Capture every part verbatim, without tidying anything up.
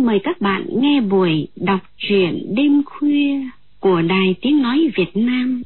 xin mời các bạn nghe buổi đọc truyện đêm khuya của Đài Tiếng Nói Việt Nam.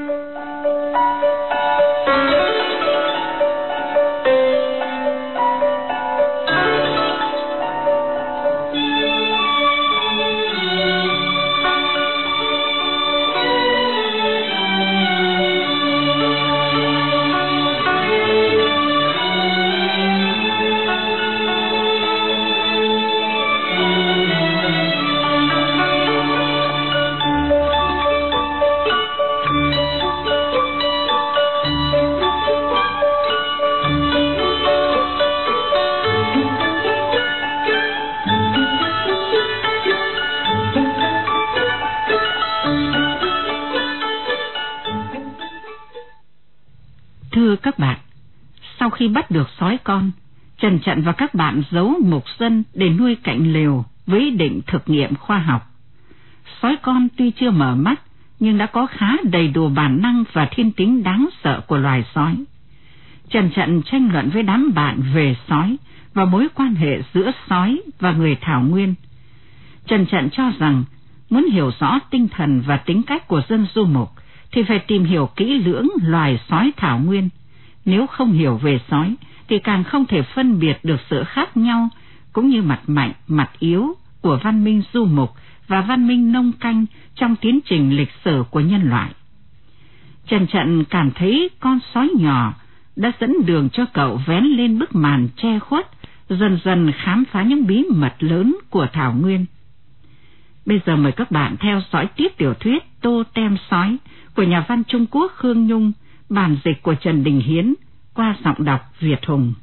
Thưa các bạn, sau khi bắt được sói con, Trần Trận và các bạn giấu mục dân để nuôi cạnh lều với ý định thực nghiệm khoa học. Sói con tuy chưa mở mắt, nhưng đã có khá đầy đủ bản năng và thiên tính đáng sợ của loài sói. Trần Trận tranh luận với đám bạn về sói và mối quan hệ giữa sói và người Thảo Nguyên. Trần Trận cho rằng muốn hiểu rõ tinh thần và tính cách của dân du mục thì phải tìm hiểu kỹ lưỡng loài sói Thảo Nguyên. Nếu không hiểu về sói thì càng không thể phân biệt được sự khác nhau cũng như mặt mạnh, mặt yếu của văn minh du mục và văn minh nông canh trong tiến trình lịch sử của nhân loại. Trần Trận cảm thấy con sói nhỏ đã dẫn đường cho cậu vén lên bức màn che khuất, dần dần khám phá những bí mật lớn của Thảo Nguyên. Bây giờ mời các bạn theo dõi tiếp tiểu thuyết Tô Tem Sói của nhà văn Trung Quốc Khương Nhung, bản dịch của Trần Đình Hiến qua giọng đọc Việt Hùng.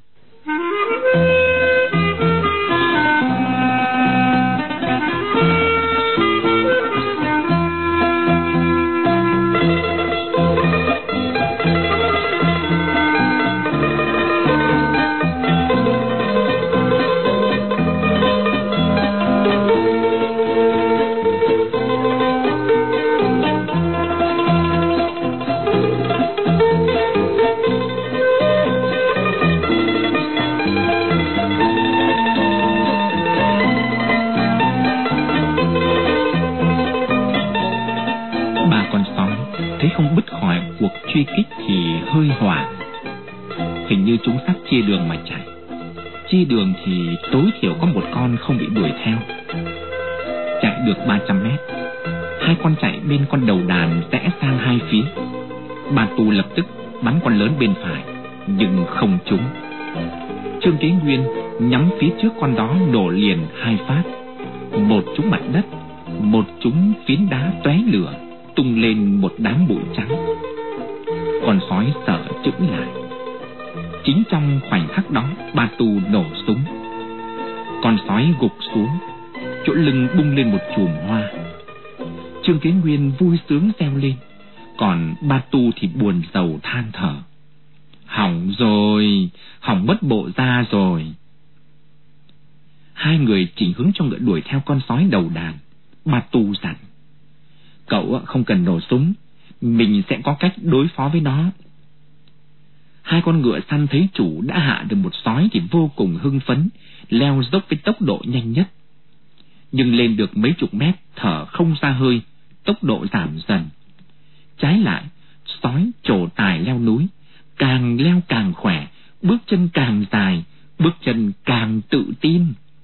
Truy kích thì hơi hoảng. Hình như chúng sắp chia đường mà chạy. Chia đường thì tối thiểu có một con không bị đuổi theo. Chạy được ba trăm mét, hai con chạy bên con đầu đàn rẽ sang hai phía. Bà Tù lập tức bắn con lớn bên phải, nhưng không trúng. Trương Kế Nguyên nhắm phía trước con đó nổ liền hai phát. Một trúng mặt đất, một trúng phiến đá tóe lửa, tung lên một đám bụi trắng. Con sói sợ chững lại. Chính trong khoảnh khắc đó, Ba Tu nổ súng. Con sói gục xuống, chỗ lưng bung lên một chùm hoa. Trương Kế Nguyên vui sướng reo lên, còn Ba Tu thì buồn rầu than thở. Hỏng rồi, hỏng mất bộ da rồi. Hai người chỉnh hướng cho ngựa đuổi theo con sói đầu đàn. Ba Tu dặn: Cậu không cần nổ súng, mình sẽ có cách đối phó với nó. Hai con ngựa săn thấy chủ đã hạ được một sói thì vô cùng hưng phấn, leo dốc với tốc độ nhanh nhất. Nhưng lên được mấy chục mét, thở không ra hơi, tốc độ giảm dần. Trái lại, sói trổ tài leo núi, càng leo càng khỏe, bước chân càng dài, bước chân càng tự tin.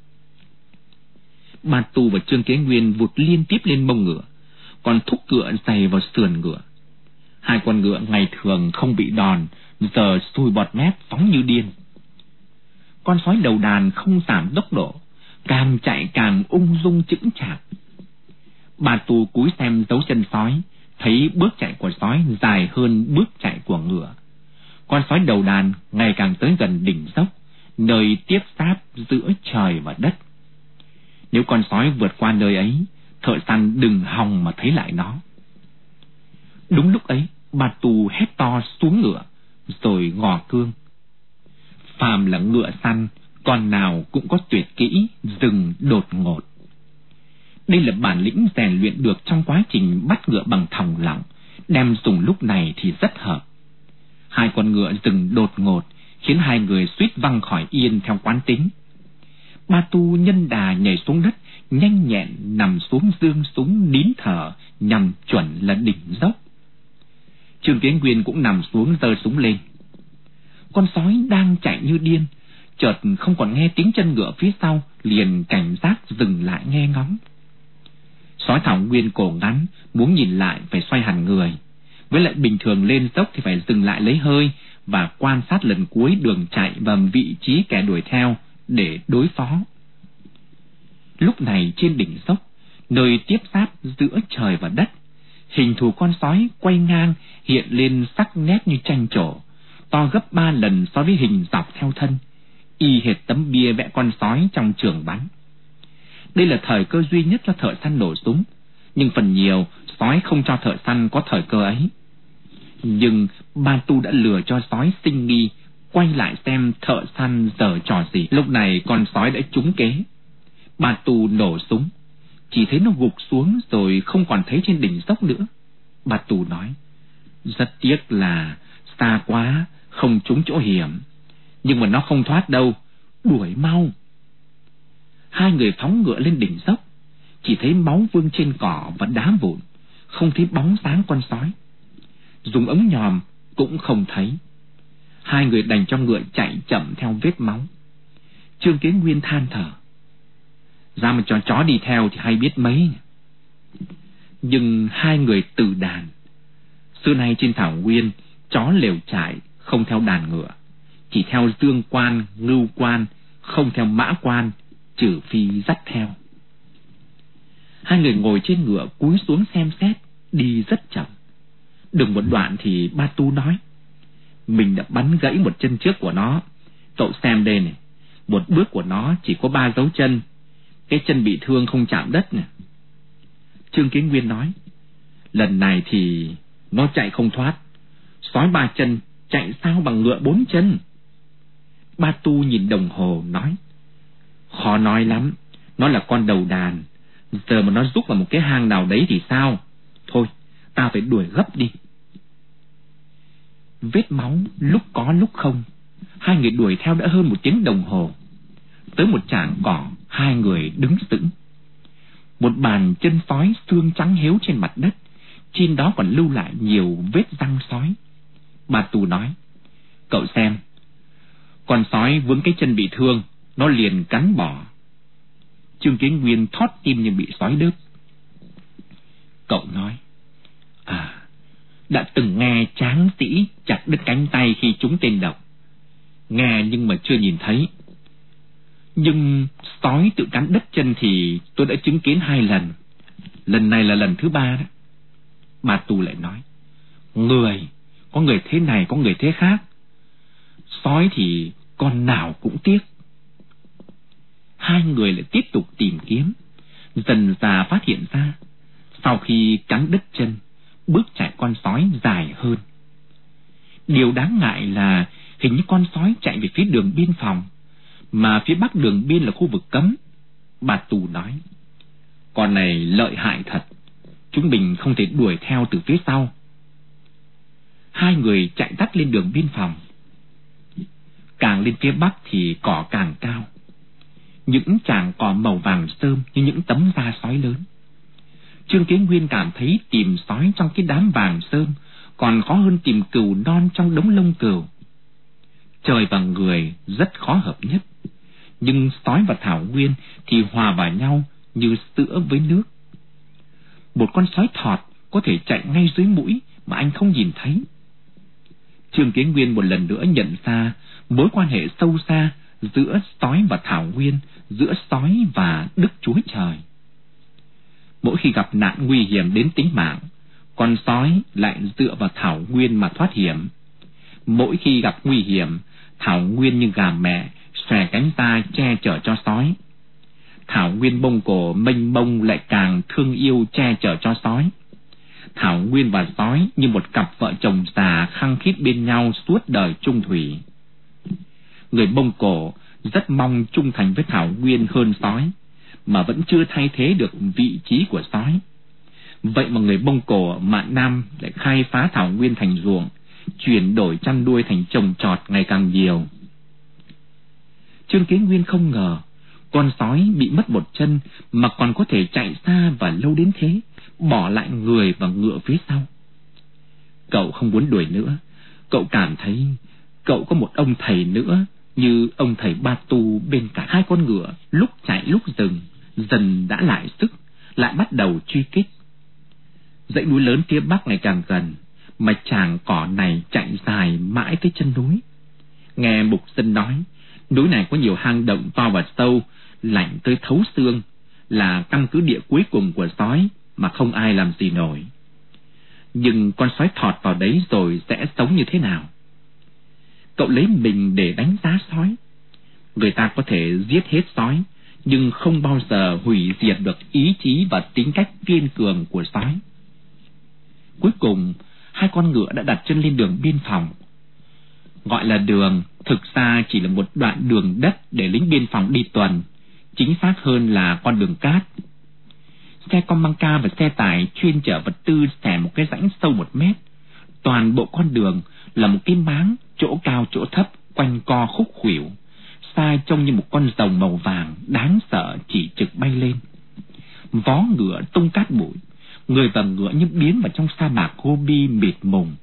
Ba Tu và Trương Kế Nguyên vụt liên tiếp lên mông ngựa, còn thúc ngựa giày vào sườn ngựa. Hai con ngựa ngày thường không bị đòn, giờ sùi bọt mép phóng như điên. Con sói đầu đàn không giảm tốc độ, càng chạy càng ung dung chững chạc. Bà Tu cúi xem dấu chân sói, thấy bước chạy của sói dài hơn bước chạy của ngựa. Con sói đầu đàn ngày càng tới gần đỉnh dốc, nơi tiếp giáp giữa trời và đất. Nếu con sói vượt qua nơi ấy, thợ săn đừng hòng mà thấy lại nó. Đúng lúc ấy, Bà Tu hét to xuống ngựa, rồi gò cương. Phàm là ngựa săn, con nào cũng có tuyệt kỹ dừng đột ngột. Đây là bản lĩnh rèn luyện được trong quá trình bắt ngựa bằng thòng lọng, đem dùng lúc này thì rất hợp. Hai con ngựa dừng đột ngột, khiến hai người suýt văng khỏi yên theo quán tính. Ba Tu nhân đà nhảy xuống đất, nhanh nhẹn nằm xuống giương súng nín thở nhằm chuẩn là đỉnh dốc. Trương Kiến Nguyên cũng nằm xuống giơ súng lên. Con sói đang chạy như điên, chợt không còn nghe tiếng chân ngựa phía sau, liền cảnh giác dừng lại nghe ngóng. Sói Thảo Nguyên cổ ngắn, muốn nhìn lại phải xoay hẳn người, với lại bình thường lên dốc thì phải dừng lại lấy hơi và quan sát lần cuối đường chạy và vị trí kẻ đuổi theo để đối phó. Lúc này trên đỉnh dốc, nơi tiếp giáp giữa trời và đất, hình thù con sói quay ngang hiện lên sắc nét như tranh trổ, to gấp ba lần so với hình dọc theo thân, y hệt tấm bia vẽ con sói trong trường bắn. Đây là thời cơ duy nhất cho thợ săn nổ súng, nhưng phần nhiều sói không cho thợ săn có thời cơ ấy. Nhưng Ba Tu đã lừa cho sói sinh nghi, quay lại xem thợ săn giở trò gì. Lúc này con sói đã trúng kế. Ba Tu nổ súng, chỉ thấy nó gục xuống rồi không còn thấy trên đỉnh dốc nữa. Ba Tu nói: rất tiếc là xa quá, không trúng chỗ hiểm, nhưng mà nó không thoát đâu, đuổi mau. Hai người phóng ngựa lên đỉnh dốc, chỉ thấy máu vương trên cỏ và đá vụn, không thấy bóng dáng con sói. Dùng ống nhòm cũng không thấy. Hai người đành cho ngựa chạy chậm theo vết máu. Trương Kiến Nguyên than thở: ra mà cho chó đi theo thì hay biết mấy. Nhưng hai người từ đàn. Xưa nay trên Thảo Nguyên, chó lều trại không theo đàn ngựa, chỉ theo dương quan, ngưu quan, không theo mã quan, trừ phi dắt theo. Hai người ngồi trên ngựa cúi xuống xem xét, đi rất chậm. Được một đoạn thì Ba Tu nói: mình đã bắn gãy một chân trước của nó. Cậu xem đây này, một bước của nó chỉ có ba dấu chân, cái chân bị thương không chạm đất nè. Trương Kiến Nguyên nói: lần này thì nó chạy không thoát. Sói ba chân chạy sao bằng ngựa bốn chân? Ba Tu nhìn đồng hồ nói: khó nói lắm, nó là con đầu đàn, giờ mà nó rúc vào một cái hang nào đấy thì sao? Thôi, ta phải đuổi gấp đi. Vết máu lúc có lúc không, hai người đuổi theo đã hơn một tiếng đồng hồ. Tới một trảng cỏ, hai người đứng sững. Một bàn chân sói xương trắng héo trên mặt đất, trên đó còn lưu lại nhiều vết răng sói. Ba Tu nói: cậu xem, con sói vướng cái chân bị thương, nó liền cắn bỏ. Trương Kiến Nguyên thót tim như bị sói đớp. Cậu nói: à, đã từng nghe tráng sĩ chặt đứt cánh tay khi trúng tên độc. Nghe nhưng mà chưa nhìn thấy. Nhưng sói tự cắn đứt chân thì tôi đã chứng kiến hai lần. Lần này là lần thứ ba đó. Ba Tu lại nói: người, có người thế này có người thế khác. Sói thì con nào cũng tiếc. Hai người lại tiếp tục tìm kiếm. Dần dà phát hiện ra, sau khi cắn đứt chân, bước chạy con sói dài hơn. Điều đáng ngại là hình như con sói chạy về phía đường biên phòng, mà phía bắc đường biên là khu vực cấm. Bà Tù nói: con này lợi hại thật, chúng mình không thể đuổi theo từ phía sau. Hai người chạy tắt lên đường biên phòng. Càng lên phía bắc thì cỏ càng cao, những tràng cỏ màu vàng sơm như những tấm da sói lớn. Trương Kiến Nguyên cảm thấy tìm sói trong cái đám vàng sơm còn khó hơn tìm cừu non trong đống lông cừu. Trời và người rất khó hợp nhất, nhưng sói và thảo nguyên thì hòa vào nhau như sữa với nước. Một con sói thọt có thể chạy ngay dưới mũi mà anh không nhìn thấy. Trương Kiến Nguyên một lần nữa nhận ra mối quan hệ sâu xa giữa sói và thảo nguyên, giữa sói và Đức Chúa Trời. Mỗi khi gặp nạn nguy hiểm đến tính mạng, con sói lại dựa vào thảo nguyên mà thoát hiểm. Mỗi khi gặp nguy hiểm, thảo nguyên như gà mẹ xòe cánh ra che chở cho sói. Thảo nguyên bông cổ mênh mông lại càng thương yêu che chở cho sói. Thảo nguyên và sói như một cặp vợ chồng già khăng khít bên nhau suốt đời chung thủy. Người Mông Cổ rất mong trung thành với thảo nguyên hơn sói, mà vẫn chưa thay thế được vị trí của sói. Vậy mà người Mông Cổ ở Mạn Nam lại khai phá thảo nguyên thành ruộng, chuyển đổi chăn nuôi thành trồng trọt ngày càng nhiều. Trương Kiến Nguyên không ngờ Con sói bị mất một chân mà còn có thể chạy xa và lâu đến thế, bỏ lại người và ngựa phía sau. Cậu không muốn đuổi nữa. Cậu cảm thấy cậu có một ông thầy nữa, như ông thầy Ba Tu bên cạnh. Hai con ngựa lúc chạy lúc dừng, dần đã lại sức, lại bắt đầu truy kích. Dãy núi lớn phía bắc ngày càng gần, mà chàng cỏ này chạy dài mãi tới chân núi. Nghe mục dân nói, núi này có nhiều hang động to và sâu, lạnh tới thấu xương, là căn cứ địa cuối cùng của sói mà không ai làm gì nổi. Nhưng con sói thọt vào đấy rồi sẽ sống như thế nào? Cậu lấy mình để đánh giá sói. Người ta có thể giết hết sói, nhưng không bao giờ hủy diệt được ý chí và tính cách kiên cường của sói. Cuối cùng, hai con ngựa đã đặt chân lên đường biên phòng. Gọi là đường, thực ra chỉ là một đoạn đường đất để lính biên phòng đi tuần, chính xác hơn là con đường cát. Xe con băng ca và xe tải chuyên chở vật tư xẻ một cái rãnh sâu một mét. Toàn bộ con đường là một cái máng, chỗ cao chỗ thấp, quanh co khúc khuỷu, xa trông như một con rồng màu vàng đáng sợ chỉ trực bay lên. Vó ngựa tung cát bụi, người và ngựa như biến vào trong sa mạc Gobi mịt mùng.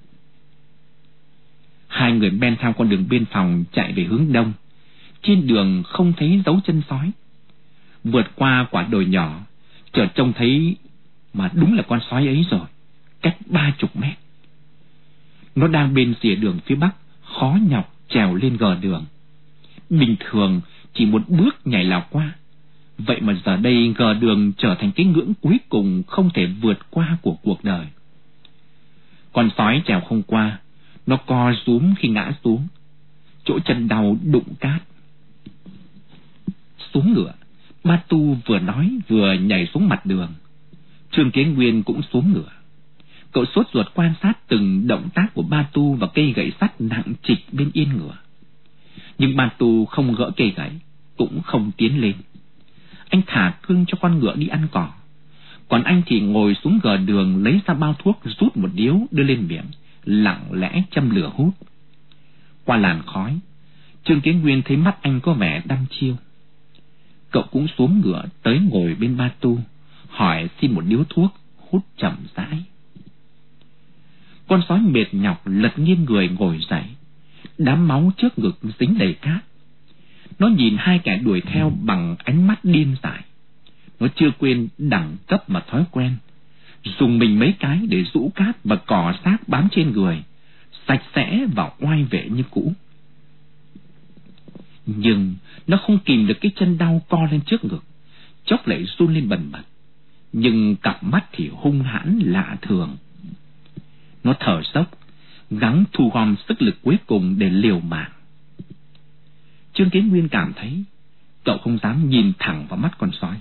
Hai người men theo con đường biên phòng chạy về hướng đông. Trên đường không thấy dấu chân sói. Vượt qua quả đồi nhỏ, chợt trông thấy mà đúng là con sói ấy rồi, cách ba chục mét. Nó đang bên rìa đường phía bắc, khó nhọc trèo lên gờ đường. Bình thường chỉ một bước nhảy là qua, vậy mà giờ đây gờ đường trở thành cái ngưỡng cuối cùng không thể vượt qua của cuộc đời. Con sói trèo không qua, nó co rúm khi ngã xuống, chỗ chân đau đụng cát. Xuống ngựa, Ba Tu vừa nói vừa nhảy xuống mặt đường. Trương Kiến Nguyên cũng xuống ngựa. Cậu sốt ruột quan sát từng động tác của Ba Tu và cây gậy sắt nặng trịch bên yên ngựa. Nhưng Ba Tu không gỡ cây gậy, cũng không tiến lên. Anh thả cương cho con ngựa đi ăn cỏ, còn anh thì ngồi xuống gờ đường, lấy ra bao thuốc, rút một điếu đưa lên miệng, lặng lẽ châm lửa hút. Qua làn khói, Trương Kiến Nguyên thấy mắt anh có vẻ đăm chiêu. Cậu cũng xuống ngựa tới ngồi bên Ba Tu, hỏi xin một điếu thuốc, hút chậm rãi. Con sói mệt nhọc lật nghiêng người ngồi dậy, đám máu trước ngực dính đầy cát. Nó nhìn hai kẻ đuổi theo bằng ánh mắt điên dại. Nó chưa quên đẳng cấp mà thói quen, dùng mình mấy cái để rũ cát và cỏ xác bám trên người, sạch sẽ và oai vệ như cũ. Nhưng nó không kìm được cái chân đau co lên trước ngực, chốc lại run lên bần bật, nhưng cặp mắt thì hung hãn lạ thường. Nó thở dốc, gắng thu gom sức lực cuối cùng để liều mạng. Trương Kiến Nguyên cảm thấy cậu không dám nhìn thẳng vào mắt con sói.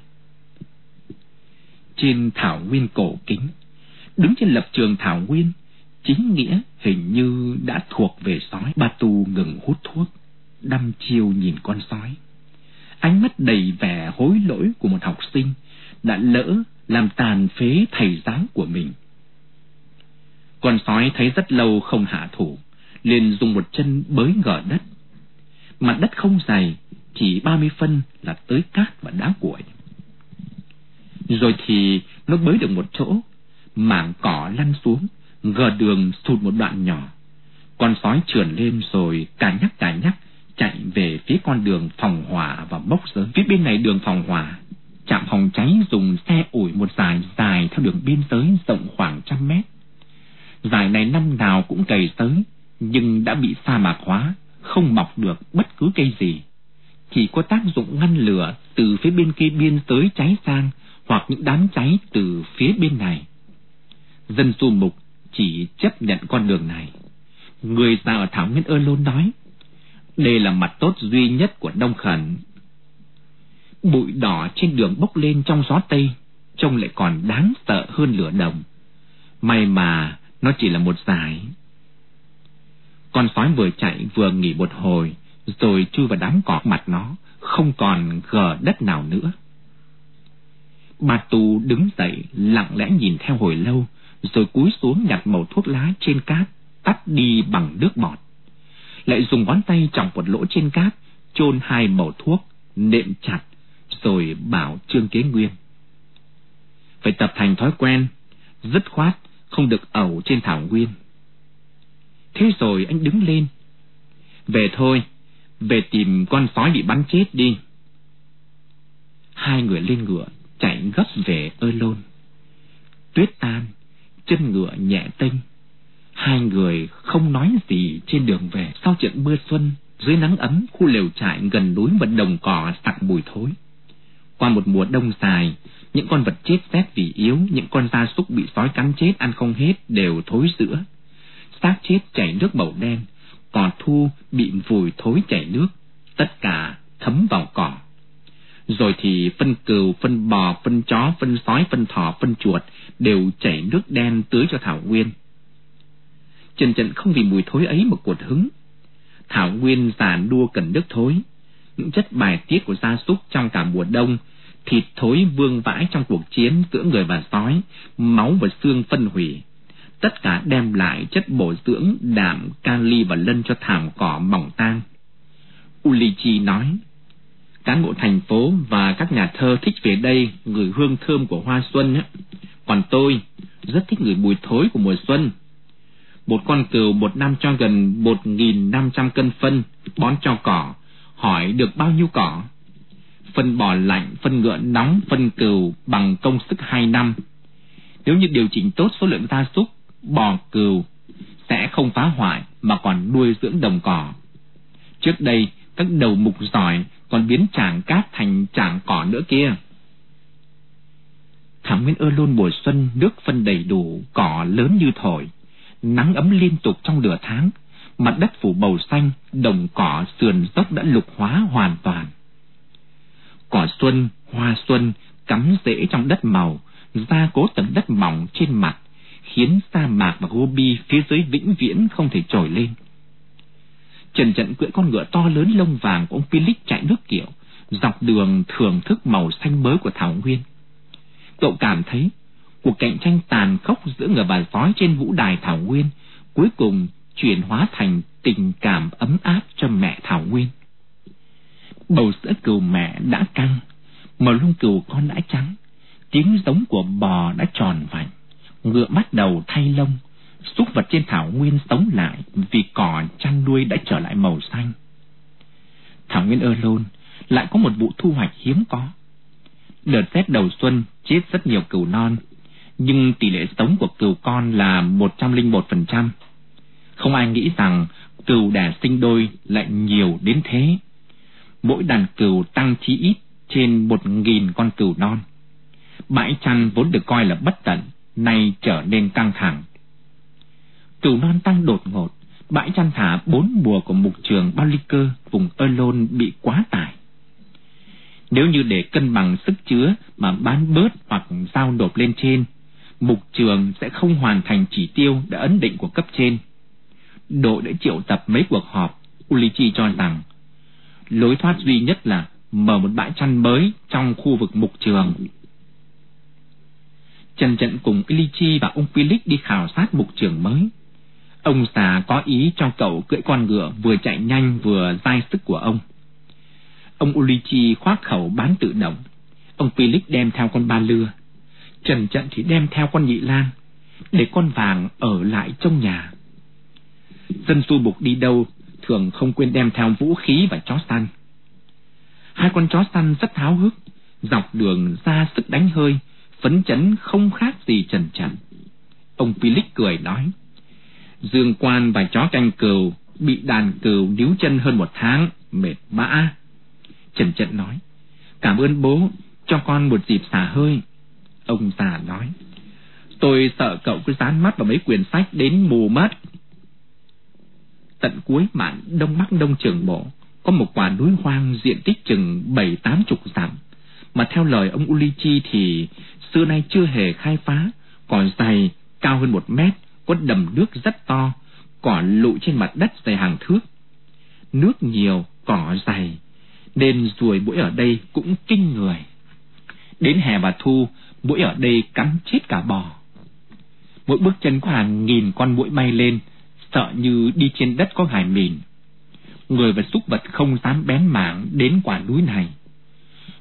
Trên thảo nguyên cổ kính, đứng trên lập trường thảo nguyên, chính nghĩa hình như đã thuộc về sói. Ba Tu ngừng hút thuốc, đăm chiêu nhìn con sói, ánh mắt đầy vẻ hối lỗi của một học sinh đã lỡ làm tàn phế thầy giáo của mình. Con sói thấy rất lâu không hạ thủ, liền dùng một chân bới gờ đất. Mặt đất không dày, chỉ ba mươi phân là tới cát và đá cuội. Rồi thì nó bới được một chỗ, mảng cỏ lăn xuống, gờ đường sụt một đoạn nhỏ. Con sói trườn lên rồi cà nhắc cà nhắc chạy về phía con đường phòng hỏa và bốc giới. Phía bên này đường phòng hỏa, trạm phòng cháy dùng xe ủi một dải dài theo đường biên giới rộng khoảng trăm mét. Dải này năm nào cũng cày tới, nhưng đã bị sa mạc hóa, không mọc được bất cứ cây gì, chỉ có tác dụng ngăn lửa từ phía bên kia biên giới cháy sang, hoặc những đám cháy từ phía bên này. Dân du mục chỉ chấp nhận con đường này. Người ta ở thảo nguyên Ơ Lôn nói, đây là mặt tốt duy nhất của Đông Khẩn. Bụi đỏ trên đường bốc lên trong gió Tây, trông lại còn đáng sợ hơn lửa đồng. May mà nó chỉ là một dải. Con sói vừa chạy vừa nghỉ một hồi, rồi chui vào đám cỏ mặt nó, không còn gờ đất nào nữa. Ba Tu đứng dậy lặng lẽ nhìn theo hồi lâu, rồi cúi xuống nhặt mẩu thuốc lá trên cát, tắt đi bằng nước bọt. Lại dùng ngón tay chọc một lỗ trên cát, chôn hai mẩu thuốc, nện chặt, rồi bảo Trương Kế Nguyên: phải tập thành thói quen, dứt khoát không được ẩu trên thảo nguyên. Thế rồi anh đứng lên: về thôi, về tìm con sói bị bắn chết đi. Hai người lên ngựa chạy gấp về Ơ Lôn. Tuyết tan, chân ngựa nhẹ tênh. Hai người không nói gì trên đường về. Sau trận mưa xuân, dưới nắng ấm, khu lều trại gần núi và đồng cỏ sặc mùi thối. Qua một mùa đông dài, những con vật chết rét vì yếu, những con gia súc bị sói cắn chết ăn không hết đều thối rữa. Xác chết chảy nước màu đen, cỏ thu bị vùi thối chảy nước, tất cả thấm vào cỏ. Rồi thì phân cừu, phân bò, phân chó, phân sói, phân thỏ, phân chuột đều chảy nước đen tưới cho thảo nguyên. Trần Trận không vì mùi thối ấy mà cuột hứng. Thảo nguyên già đua cần nước thối. Những chất bài tiết của gia súc trong cả mùa đông, thịt thối vương vãi trong cuộc chiến giữa người và sói, máu và xương phân hủy, tất cả đem lại chất bổ dưỡng đạm, kali và lân cho thảm cỏ mỏng tang. Ulichi nói: cán bộ thành phố và các nhà thơ thích về đây ngửi hương thơm của hoa xuân ấy. Còn tôi rất thích ngửi mùi thối của mùa xuân. Một con cừu một năm cho gần một nghìn năm trăm cân phân bón cho cỏ, hỏi được bao nhiêu cỏ? Phân bò lạnh, phân ngựa nóng, phân cừu bằng công sức hai năm. Nếu như điều chỉnh tốt số lượng gia súc, bò cừu sẽ không phá hoại mà còn nuôi dưỡng đồng cỏ. Trước đây các đầu mục giỏi còn biến trảng cát thành trảng cỏ nữa kia. Thảo nguyên Ơ Lôn mùa xuân nước phân đầy đủ, cỏ lớn như thổi, nắng ấm liên tục trong nửa tháng, mặt đất phủ màu xanh, đồng cỏ sườn dốc đã lục hóa hoàn toàn. Cỏ xuân, hoa xuân cắm rễ trong đất màu, gia cố tầng đất mỏng trên mặt, khiến sa mạc và Gobi phía dưới vĩnh viễn không thể trồi lên. Trần Trận cưỡi con ngựa to lớn lông vàng của ông Philip chạy nước kiệu, dọc đường thưởng thức màu xanh mới của thảo nguyên. Cậu cảm thấy cuộc cạnh tranh tàn khốc giữa người và sói trên vũ đài thảo nguyên cuối cùng chuyển hóa thành tình cảm ấm áp cho mẹ thảo nguyên. Bầu sữa cừu mẹ đã căng, màu lông cừu con đã trắng, tiếng giống của bò đã tròn vành, ngựa bắt đầu thay lông, súc vật trên thảo nguyên sống lại vì cỏ chăn nuôi đã trở lại màu xanh. Thảo nguyên Ơ Lôn lại có một vụ thu hoạch hiếm có. Đợt rét đầu xuân chết rất nhiều cừu non, nhưng tỷ lệ sống của cừu con là một trăm lẻ một phần trăm. Không ai nghĩ rằng cừu đẻ sinh đôi lại nhiều đến thế. Mỗi đàn cừu tăng chí ít trên một nghìn con cừu non. Bãi chăn vốn được coi là bất tận, nay trở nên căng thẳng. Cừu non tăng đột ngột, bãi chăn thả bốn mùa của mục trường Bao Ly Cơ vùng Ơ Lôn bị quá tải. Nếu như để cân bằng sức chứa mà bán bớt hoặc giao nộp lên trên, mục trường sẽ không hoàn thành chỉ tiêu đã ấn định của cấp trên. Đội đã triệu tập mấy cuộc họp. Ulichi cho rằng lối thoát duy nhất là mở một bãi chăn mới trong khu vực mục trường. Trần Trận cùng Ulichi và ông Philip đi khảo sát mục trường mới. Ông già có ý cho cậu cưỡi con ngựa vừa chạy nhanh vừa dai sức của ông. Ông Ulichi khoác khẩu bán tự động, ông Philip đem theo con ba lưa, Trần Trận thì đem theo con nhị lang, để con vàng ở lại trong nhà. Dân du mục đi đâu thường không quên đem theo vũ khí và chó săn. Hai con chó săn rất háo hức, dọc đường ra sức đánh hơi, phấn chấn không khác gì Trần Trận. Ông Philip cười nói: Dương Quan và chó canh cừu bị đàn cừu níu chân hơn một tháng, mệt bã. Trần Trận nói: Cảm ơn bố, cho con một dịp xả hơi. Ông già nói: Tôi sợ cậu cứ dán mắt vào mấy quyển sách đến mù mất. Tận cuối mạn đông bắc đông Trường Bộ có một quả núi hoang diện tích chừng bảy tám chục dặm, mà theo lời ông Ulichi thì xưa nay chưa hề khai phá, cỏ dày cao hơn một mét, có đầm nước rất to, cỏ lụi trên mặt đất dày hàng thước. Nước nhiều, cỏ dày, nên ruồi muỗi ở đây cũng kinh người. Đến hè và thu, muỗi ở đây cắn chết cả bò. Mỗi bước chân có hàng nghìn con muỗi bay lên, sợ như đi trên đất có gài mìn. Người và súc vật không dám bén mảng đến quả núi này.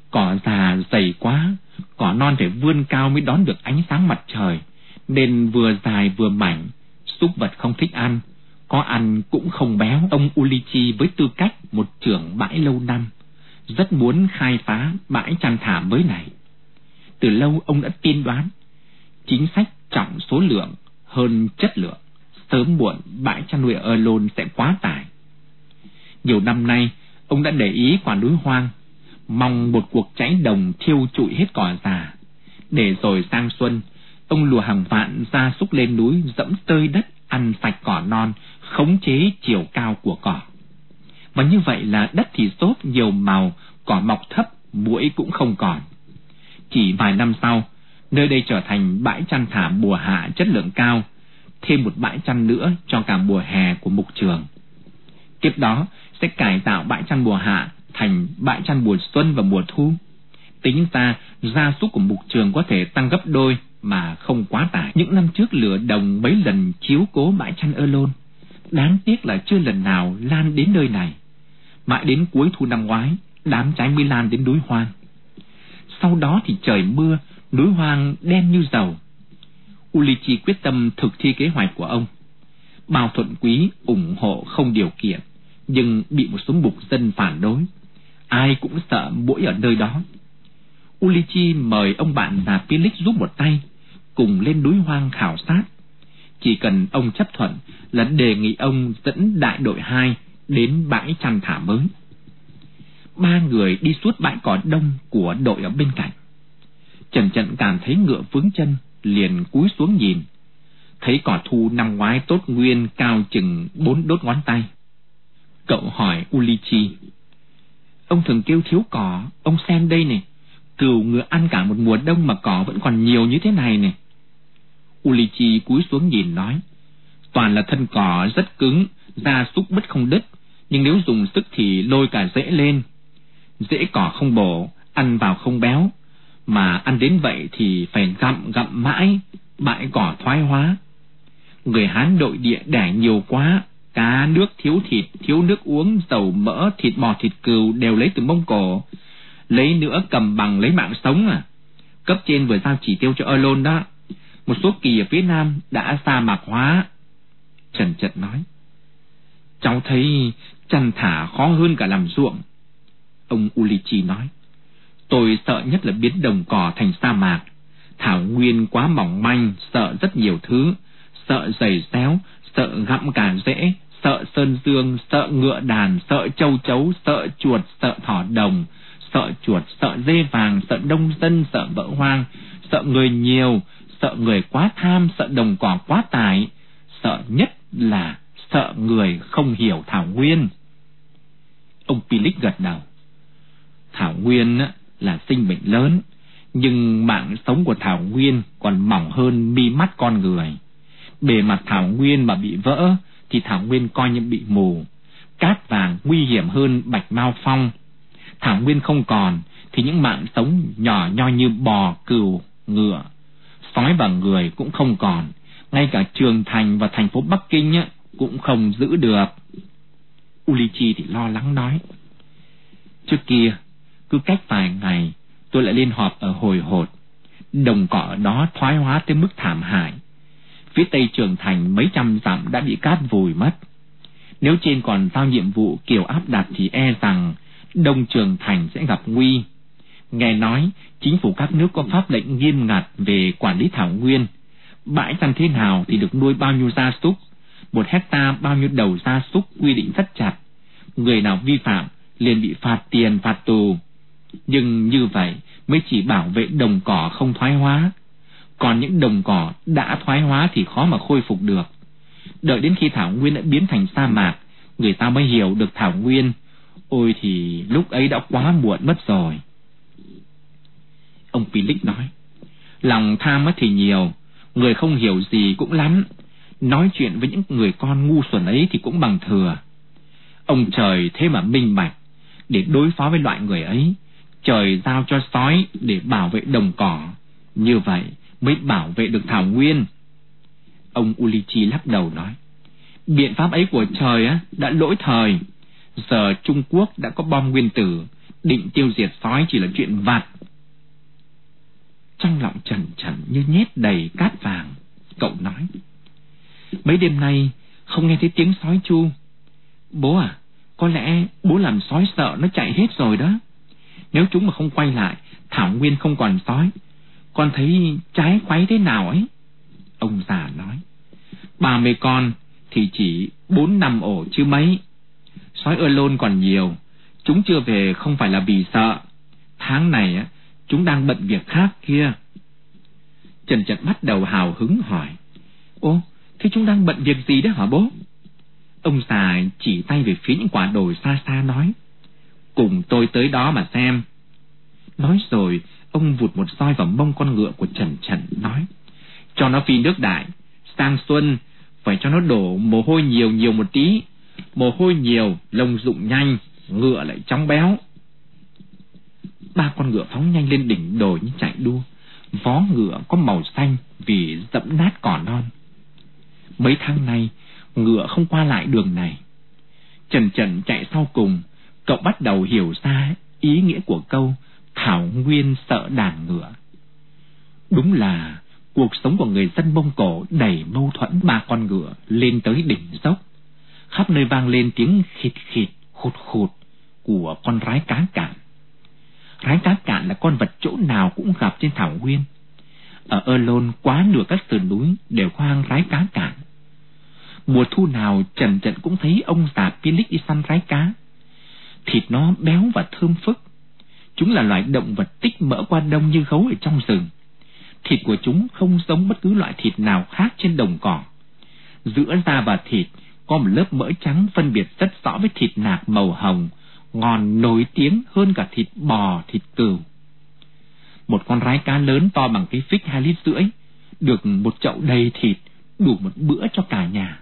Cỏ già dày quá, cỏ non phải vươn cao mới đón được ánh sáng mặt trời, nên vừa dài vừa mảnh, súc vật không thích ăn, có ăn cũng không béo. Ông Ulichi với tư cách một trưởng bãi lâu năm rất muốn khai phá bãi chăn thả mới này. Từ lâu ông đã tiên đoán chính sách trọng số lượng hơn chất lượng, sớm muộn bãi chăn nuôi Erlon sẽ quá tải. Nhiều năm nay ông đã để ý quả núi hoang, mong một cuộc cháy đồng thiêu trụi hết cỏ già, để rồi sang xuân ông lùa hàng vạn gia súc lên núi dẫm tơi đất, ăn sạch cỏ non, khống chế chiều cao của cỏ. Và như vậy là đất thì tốt, nhiều màu, cỏ mọc thấp, muỗi cũng không còn. Chỉ vài năm sau, nơi đây trở thành bãi chăn thả mùa hạ chất lượng cao, thêm một bãi chăn nữa cho cả mùa hè của mục trường. Tiếp đó sẽ cải tạo bãi chăn mùa hạ thành bãi chăn mùa xuân và mùa thu. Tính ra gia súc của mục trường có thể tăng gấp đôi mà không quá tải. Những năm trước lửa đồng mấy lần chiếu cố bãi chăn Erlon, đáng tiếc là chưa lần nào lan đến nơi này. Mãi đến cuối thu năm ngoái, đám cháy mới lan đến núi hoang. Sau đó thì trời mưa, núi hoang đen như dầu. Ulichi quyết tâm thực thi kế hoạch của ông. Bao thuận quý ủng hộ không điều kiện, nhưng bị một số mục dân phản đối. Ai cũng sợ muỗi ở nơi đó. Ulichi mời ông bạn già Philip giúp một tay, cùng lên núi hoang khảo sát. Chỉ cần ông chấp thuận là đề nghị ông dẫn đại đội hai đến bãi chăn thả mới. Ba người đi suốt bãi cỏ đông của đội ở bên cạnh. Trần Trận cảm thấy ngựa vướng chân, liền cúi xuống nhìn. Thấy cỏ thu năm ngoái tốt nguyên, cao chừng bốn đốt ngón tay. Cậu hỏi Ulichi: ông thường kêu thiếu cỏ, ông xem đây này, cừu ngựa ăn cả một mùa đông mà cỏ vẫn còn nhiều như thế này này. Ulichi cúi xuống nhìn nói: toàn là thân cỏ rất cứng, gia súc bứt không đứt, nhưng nếu dùng sức thì lôi cả rễ lên. Rễ cỏ không bổ, ăn vào không béo, mà ăn đến vậy thì phải gặm gặm mãi, bãi cỏ thoái hóa. Người Hán nội địa đẻ nhiều quá, cá nước thiếu thịt, thiếu nước uống, dầu mỡ, thịt bò thịt cừu đều lấy từ Mông Cổ. Lấy nữa cầm bằng lấy mạng sống à. Cấp trên vừa giao chỉ tiêu cho Erlon đó. Một số kỳ ở phía Nam đã sa mạc hóa. Trần Trận nói: cháu thấy chăn thả khó hơn cả làm ruộng. Ông Ulichi nói: tôi sợ nhất là biến đồng cỏ thành sa mạc. Thảo nguyên quá mỏng manh, sợ rất nhiều thứ, sợ giày xéo, sợ gặm cả rễ, sợ sơn dương, sợ ngựa đàn, sợ châu chấu, sợ chuột, sợ thỏ đồng, sợ chuột, sợ dê vàng, sợ đông dân, sợ vợ hoang, sợ người nhiều, sợ người quá tham, sợ đồng cỏ quá tải, sợ nhất là sợ người không hiểu thảo nguyên. Ông Philip gật đầu. Thảo nguyên là sinh mệnh lớn, nhưng mạng sống của thảo nguyên còn mỏng hơn mi mắt con người. Bề mặt thảo nguyên mà bị vỡ thì thảo nguyên coi như bị mù. Cát vàng nguy hiểm hơn bạch mao phong. Thảo nguyên không còn thì những mạng sống nhỏ nhoi như bò, cừu, ngựa, sói và người cũng không còn. Ngay cả Trường Thành và thành phố Bắc Kinh ấy, cũng không giữ được. Ulichi thì lo lắng nói: trước kia cứ cách vài ngày tôi lại lên họp ở Hồi Hột. Đồng cỏ ở đó thoái hóa tới mức thảm hại. Phía tây Trường Thành mấy trăm dặm đã bị cát vùi mất. Nếu trên còn giao nhiệm vụ kiểu áp đặt thì e rằng Đông Trường Thành sẽ gặp nguy. Nghe nói chính phủ các nước có pháp lệnh nghiêm ngặt về quản lý thảo nguyên. Bãi chăn thế nào thì được nuôi bao nhiêu gia súc, một hecta bao nhiêu đầu gia súc, quy định rất chặt. Người nào vi phạm liền bị phạt tiền, phạt tù. Nhưng như vậy mới chỉ bảo vệ đồng cỏ không thoái hóa. Còn những đồng cỏ đã thoái hóa thì khó mà khôi phục được. Đợi đến khi thảo nguyên đã biến thành sa mạc, người ta mới hiểu được thảo nguyên. Ôi thì lúc ấy đã quá muộn mất rồi. Ông Philip nói: lòng tham thì nhiều, người không hiểu gì cũng lắm. Nói chuyện với những người con ngu xuẩn ấy thì cũng bằng thừa. Ông trời thế mà minh bạch, để đối phó với loại người ấy, trời giao cho sói để bảo vệ đồng cỏ. Như vậy mới bảo vệ được thảo nguyên. Ông Ulichi lắc đầu nói: biện pháp ấy của trời á đã lỗi thời. Giờ Trung Quốc đã có bom nguyên tử, định tiêu diệt sói chỉ là chuyện vặt. Trong lòng Trần Trần như nhét đầy cát vàng, cậu nói: mấy đêm nay không nghe thấy tiếng sói chu. Bố à, có lẽ bố làm sói sợ nó chạy hết rồi đó. Nếu chúng mà không quay lại, thảo nguyên không còn sói. Con thấy trái quấy thế nào ấy. Ông già nói: ba mươi con thì chỉ bốn năm ổ chứ mấy. Sói ơ lôn còn nhiều. Chúng chưa về không phải là vì sợ. Tháng này á, chúng đang bận việc khác kia. Trần Trần bắt đầu hào hứng hỏi: ô, thế chúng đang bận việc gì đó hả bố? Ông già chỉ tay về phía những quả đồi xa xa nói: cùng tôi tới đó mà xem. Nói rồi ông vụt một roi vào mông con ngựa của Trần Trần, nói: cho nó phi nước đại. Sang xuân phải cho nó đổ mồ hôi nhiều nhiều một tí. Mồ hôi nhiều, lông rụng nhanh, ngựa lại chóng béo. Ba con ngựa phóng nhanh lên đỉnh đồi như chạy đua. Vó ngựa có màu xanh vì dẫm nát cỏ non. Mấy tháng nay ngựa không qua lại đường này. Trần Trần chạy sau cùng. Cậu bắt đầu hiểu ra ý nghĩa của câu thảo nguyên sợ đàn ngựa. Đúng là cuộc sống của người dân Mông Cổ đầy mâu thuẫn. Ba con ngựa lên tới đỉnh dốc, khắp nơi vang lên tiếng khịt khịt khụt khụt của con rái cá cạn. Rái cá cạn là con vật chỗ nào cũng gặp trên thảo nguyên. Ở Ơ Lôn quá nửa các sườn núi đều có hang rái cá cạn. Mùa thu nào Trần Trần cũng thấy ông già Pilic đi săn rái cá. Thịt nó béo và thơm phức. Chúng là loài động vật tích mỡ qua đông như gấu ở trong rừng. Thịt của chúng không giống bất cứ loại thịt nào khác trên đồng cỏ. Giữa da và thịt có một lớp mỡ trắng phân biệt rất rõ với thịt nạc màu hồng, ngon nổi tiếng hơn cả thịt bò, thịt cừu. Một con rái cá lớn to bằng cái phích hai lít rưỡi, được một chậu đầy thịt, đủ một bữa cho cả nhà.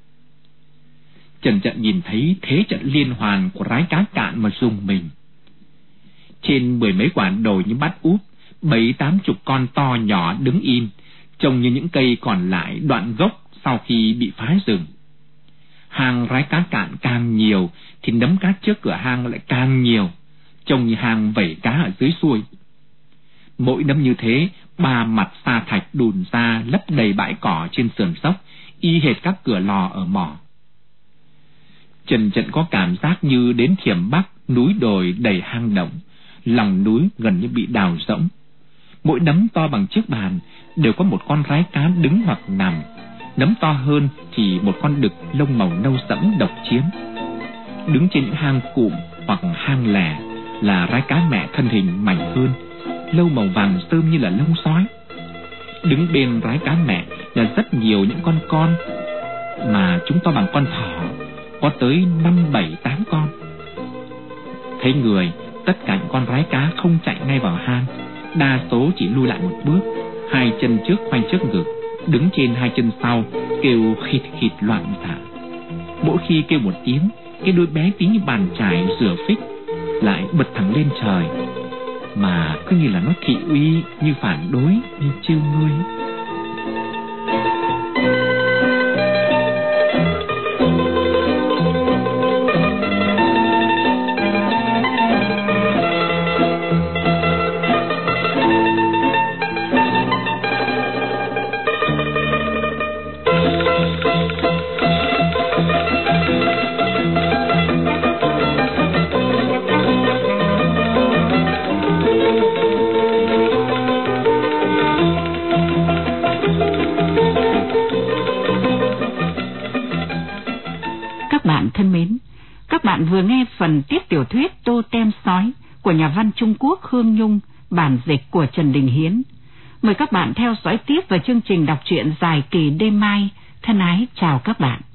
Trần Trần nhìn thấy thế trận liên hoàn của rái cá cạn mà rùng mình. Trên mười mấy quả đồi như bát úp, bảy tám chục con to nhỏ đứng im, trông như những cây còn lại đoạn gốc sau khi bị phá rừng. Hang rái cá cạn càng nhiều thì nấm cá trước cửa hang lại càng nhiều, trông như hang vẩy cá ở dưới xuôi. Mỗi nấm như thế, ba mặt sa thạch đùn ra lấp đầy bãi cỏ trên sườn dốc, y hệt các cửa lò ở mỏ. Trần Trần có cảm giác như đến Thiểm Bắc, núi đồi đầy hang động, lòng núi gần như bị đào rỗng. Mỗi nấm to bằng chiếc bàn đều có một con rái cá đứng hoặc nằm. Nấm to hơn thì một con đực lông màu nâu sẫm độc chiếm. Đứng trên những hang cụm hoặc hang lẻ là rái cá mẹ thân hình mảnh hơn, lông màu vàng rơm như là lông sói. Đứng bên rái cá mẹ là rất nhiều những con con, mà chúng to bằng con thỏ, có tới năm bảy tám con. Thấy người, tất cả những con rái cá không chạy ngay vào hang, đa số chỉ lui lại một bước, hai chân trước khoanh trước ngực, đứng trên hai chân sau, kêu khịt khịt loạn xạ. Mỗi khi kêu một tiếng, cái đuôi bé tí như bàn chải rửa phích lại bật thẳng lên trời, mà cứ như là nó thị uy, như phản đối, như trêu ngươi. Vừa nghe phần tiếp tiểu thuyết Tô Tem Sói của nhà văn Trung Quốc Hương Nhung, bản dịch của Trần Đình Hiến. Mời các bạn theo dõi tiếp vào chương trình đọc truyện dài kỳ đêm mai. Thân ái chào các bạn.